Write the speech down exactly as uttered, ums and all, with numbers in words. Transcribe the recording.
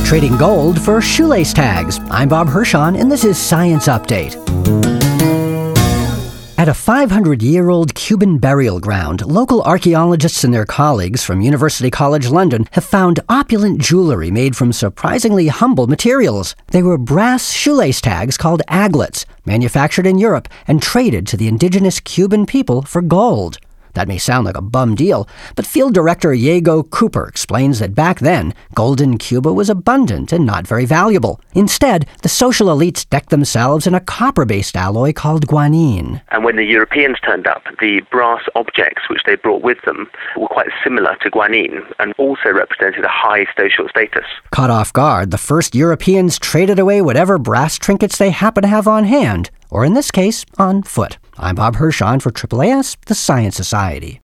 Trading gold for shoelace tags. I'm Bob Hirschon, and this is Science Update. At a five hundred year old Cuban burial ground, local archaeologists and their colleagues from University College London have found opulent jewelry made from surprisingly humble materials. They were brass shoelace tags called aglets, manufactured in Europe and traded to the indigenous Cuban people for gold. That may sound like a bum deal, but field director Diego Cooper explains that back then, gold in Cuba was abundant and not very valuable. Instead, the social elites decked themselves in a copper-based alloy called guanine. And when the Europeans turned up, the brass objects which they brought with them were quite similar to guanine and also represented a high social status. Caught off guard, the first Europeans traded away whatever brass trinkets they happened to have on hand, or in this case, on foot. I'm Bob Hirschon for A A A S, the Science Society.